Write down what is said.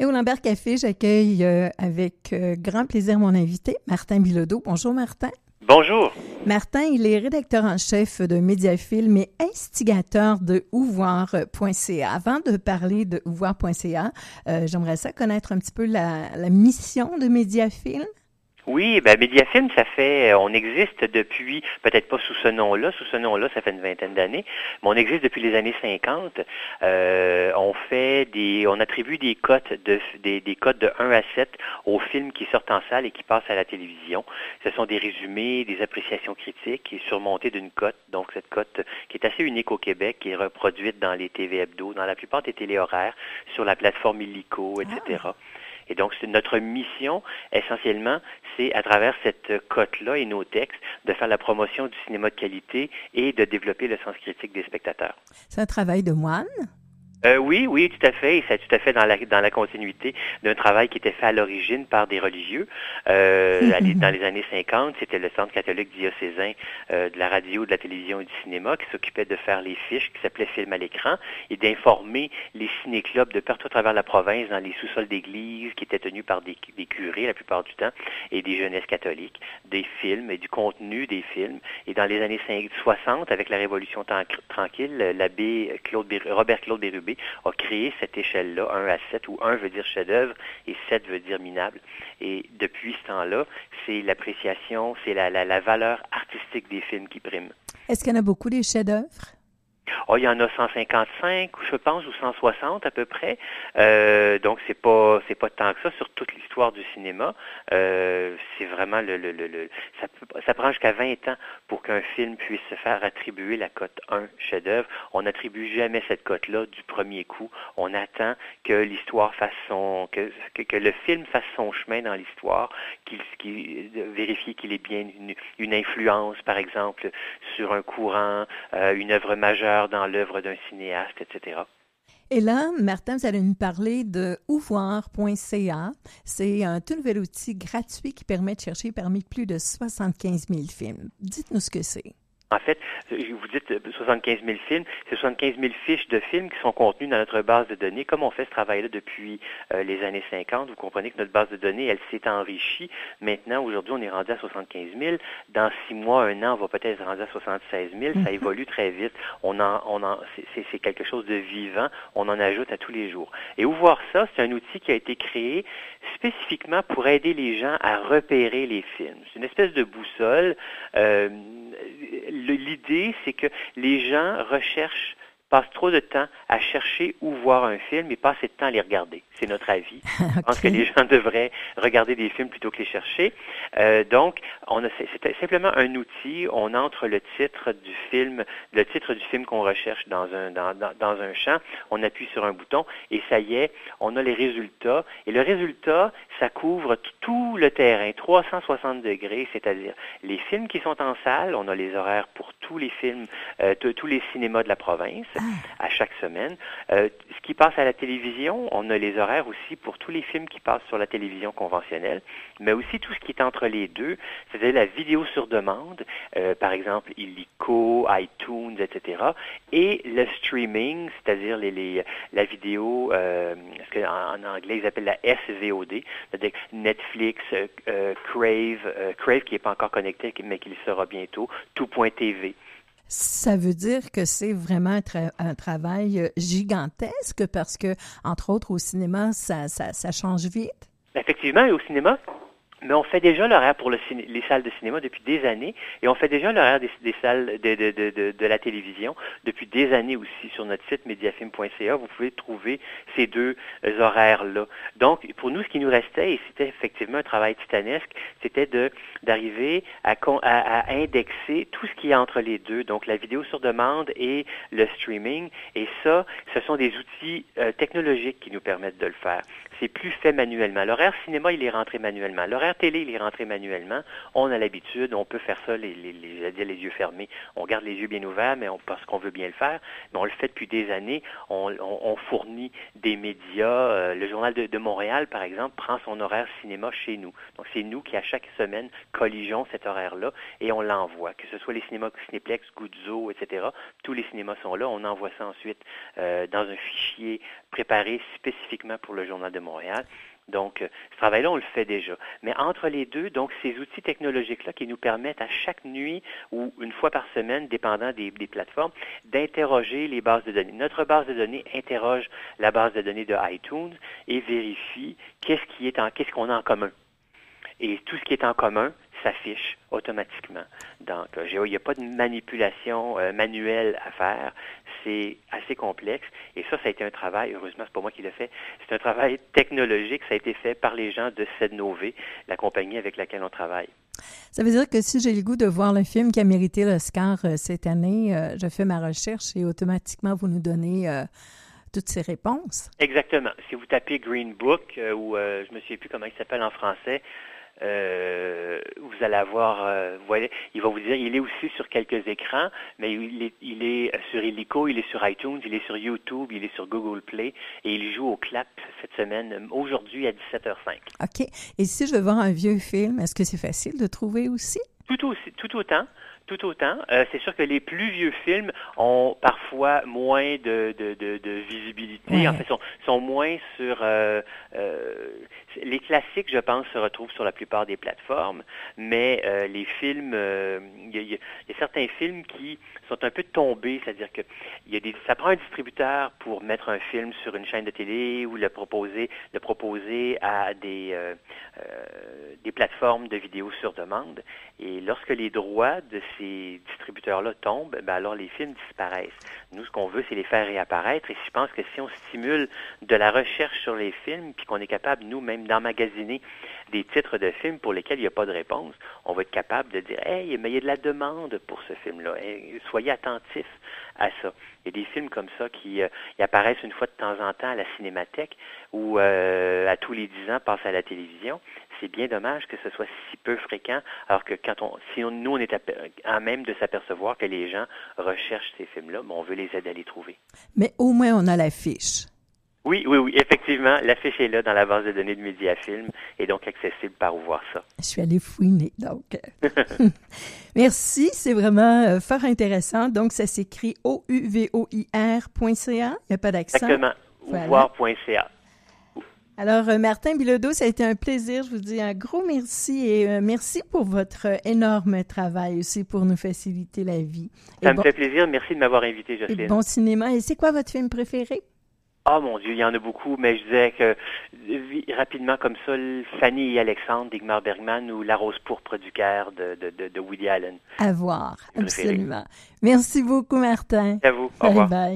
Et au Lambert Café, j'accueille avec grand plaisir mon invité, Martin Bilodeau. Bonjour Martin. Bonjour. Martin, il est rédacteur en chef de Médiafilm et instigateur de ouvoir.ca. Avant de parler de ouvoir.ca, j'aimerais ça connaître un petit peu la mission de Médiafilm. Oui, Médiafilm, on existe depuis, peut-être pas sous ce nom-là, ça fait une vingtaine d'années, mais on existe depuis les années 50. On attribue des cotes des cotes de 1 à 7 aux films qui sortent en salle et qui passent à la télévision. Ce sont des résumés, des appréciations critiques et surmontées d'une cote, donc cette cote qui est assez unique au Québec, qui est reproduite dans les TV hebdo, dans la plupart des téléhoraires, sur la plateforme Illico, etc. Et donc, notre mission, essentiellement, c'est à travers cette cote-là et nos textes, de faire la promotion du cinéma de qualité et de développer le sens critique des spectateurs. C'est un travail de moine? Oui, tout à fait. Et c'est tout à fait dans la continuité d'un travail qui était fait à l'origine par des religieux. Dans les années 50, c'était le Centre catholique diocésain de la radio, de la télévision et du cinéma qui s'occupait de faire les fiches qui s'appelaient Film à l'écran et d'informer les ciné-clubs de partout à travers la province dans les sous-sols d'églises qui étaient tenus par des curés la plupart du temps et des jeunesses catholiques, des films et du contenu des films. Et dans les années 60, avec la Révolution tranquille, l'abbé Robert Claude Bérubé a créé cette échelle-là, 1 à 7, où 1 veut dire chef-d'œuvre et 7 veut dire minable. Et depuis ce temps-là, c'est l'appréciation, c'est la valeur artistique des films qui prime. Est-ce qu'il y en a beaucoup des chefs-d'œuvre? Il y en a 155, je pense, ou 160 à peu près. Donc c'est pas tant que ça sur toute l'histoire du cinéma. C'est vraiment ça prend jusqu'à 20 ans pour qu'un film puisse se faire attribuer la cote 1 chef-d'œuvre. On n'attribue jamais cette cote-là du premier coup. On attend que l'histoire fasse que le film fasse son chemin dans l'histoire, vérifier qu'il est bien une influence, par exemple, sur un courant, une œuvre majeure dans l'œuvre d'un cinéaste, etc. Et là, Martin, vous allez nous parler de ouvoir.ca. C'est un tout nouvel outil gratuit qui permet de chercher parmi plus de 75 000 films. Dites-nous ce que c'est. En fait, vous dites 75 000 films, c'est 75 000 fiches de films qui sont contenues dans notre base de données. Comme on fait ce travail-là depuis les années 50, vous comprenez que notre base de données, elle s'est enrichie. Maintenant, aujourd'hui, on est rendu à 75 000. Dans 6 mois, 1 an, on va peut-être être rendu à 76 000. Ça évolue très vite. C'est quelque chose de vivant. On en ajoute à tous les jours. Et où voir ça, c'est un outil qui a été créé spécifiquement pour aider les gens à repérer les films. C'est une espèce de boussole. L'idée, c'est que les gens passent trop de temps à chercher où voir un film et pas assez de temps à les regarder. C'est notre avis. Je pense que les gens devraient regarder des films plutôt que les chercher. Donc, c'est simplement un outil. On entre le titre du film qu'on recherche dans un champ. On appuie sur un bouton et ça y est, on a les résultats. Et le résultat, ça couvre tout le terrain, 360 degrés, c'est-à-dire les films qui sont en salle. On a les horaires pour tous les films, tous les cinémas de la province à chaque semaine. Ce qui passe à la télévision, on a les horaires aussi pour tous les films qui passent sur la télévision conventionnelle, mais aussi tout ce qui est entre les deux, c'est-à-dire la vidéo sur demande, par exemple Illico, iTunes, etc., et le streaming, c'est-à-dire la vidéo, ce qu'en anglais ils appellent la SVOD, c'est-à-dire Netflix, Crave qui n'est pas encore connecté, mais qui le sera bientôt, tout.tv. Ça veut dire que c'est vraiment un travail gigantesque parce que, entre autres, au cinéma, ça change vite. Effectivement, et au cinéma, mais on fait déjà l'horaire pour les salles de cinéma depuis des années et on fait déjà l'horaire des salles de la télévision depuis des années aussi sur notre site mediafilm.ca. Vous pouvez trouver ces deux horaires-là. Donc, pour nous, ce qui nous restait, et c'était effectivement un travail titanesque, c'était d'arriver à indexer tout ce qui est entre les deux, donc la vidéo sur demande et le streaming. Et ça, ce sont des outils technologiques qui nous permettent de le faire. C'est plus fait manuellement. L'horaire cinéma, il est rentré manuellement. L'horaire télé, il est rentré manuellement. On a l'habitude, on peut faire ça les yeux fermés. On garde les yeux bien ouverts, mais parce qu'on veut bien le faire. Mais on le fait depuis des années. On fournit des médias. Le Journal de Montréal, par exemple, prend son horaire cinéma chez nous. Donc, c'est nous qui, à chaque semaine, colligeons cet horaire-là et on l'envoie. Que ce soit les cinémas Cinéplex, Guzzo, etc. Tous les cinémas sont là. On envoie ça ensuite dans un fichier préparé spécifiquement pour le Journal de Montréal. Donc, ce travail-là, on le fait déjà. Mais entre les deux, donc, ces outils technologiques-là qui nous permettent à chaque nuit ou une fois par semaine, dépendant des plateformes, d'interroger les bases de données. Notre base de données interroge la base de données de iTunes et vérifie qu'est-ce qu'on a en commun. Et tout ce qui est en commun s'affiche automatiquement. Donc, il n'y a pas de manipulation manuelle à faire. C'est assez complexe. Et ça a été un travail, heureusement, c'est pas moi qui l'ai fait, c'est un travail technologique. Ça a été fait par les gens de Sednové, la compagnie avec laquelle on travaille. Ça veut dire que si j'ai le goût de voir le film qui a mérité l'Oscar cette année, je fais ma recherche et automatiquement, vous nous donnez toutes ces réponses. Exactement. Si vous tapez Green Book, ou je ne me souviens plus comment il s'appelle en français, vous allez avoir, vous voyez, il va vous dire, il est aussi sur quelques écrans, mais il est sur Illico, il est sur iTunes, il est sur YouTube, il est sur Google Play, et il joue au CLAP cette semaine, aujourd'hui à 17h05. OK. Et si je veux voir un vieux film, est-ce que c'est facile de trouver aussi? Tout autant. C'est sûr que les plus vieux films ont parfois moins de visibilité. Ouais. En fait, sont moins sur... les classiques, je pense, se retrouvent sur la plupart des plateformes, mais les films... Il y a certains films qui sont un peu tombés, c'est-à-dire que ça prend un distributeur pour mettre un film sur une chaîne de télé ou le proposer à des plateformes de vidéos sur demande. Et lorsque les droits de ces distributeurs-là tombent, alors les films disparaissent. Nous, ce qu'on veut, c'est les faire réapparaître. Et je pense que si on stimule de la recherche sur les films, puis qu'on est capable, nous-mêmes, d'emmagasiner des titres de films pour lesquels il n'y a pas de réponse, on va être capable de dire « Hey, mais il y a de la demande pour ce film-là. Hey, soyez attentifs à ça. » Il y a des films comme ça qui apparaissent une fois de temps en temps à la Cinémathèque ou à tous les 10 ans passent à la télévision. C'est bien dommage que ce soit si peu fréquent, alors que nous, on est à même de s'apercevoir que les gens recherchent ces films-là, mais on veut les aider à les trouver. Mais au moins, on a l'affiche. Oui, effectivement, l'affiche est là dans la base de données de Mediafilm et donc accessible par où voir ça. Je suis allée fouiner, donc. Merci, c'est vraiment fort intéressant. Donc, ça s'écrit ouvoir.ca, il n'y a pas d'accent. Exactement, ouvoir.ca. Alors, Martin Bilodeau, ça a été un plaisir. Je vous dis un gros merci et merci pour votre énorme travail aussi pour nous faciliter la vie. Ça me fait plaisir. Merci de m'avoir invité, Jocelyne. Et bon cinéma. Et c'est quoi votre film préféré? Oh mon Dieu, il y en a beaucoup, mais je disais que rapidement comme ça, Fanny et Alexandre d'Igmar Bergman ou La Rose pourpre du Caire de Woody Allen. À voir, absolument. Merci beaucoup, Martin. À vous. Au revoir. Bye.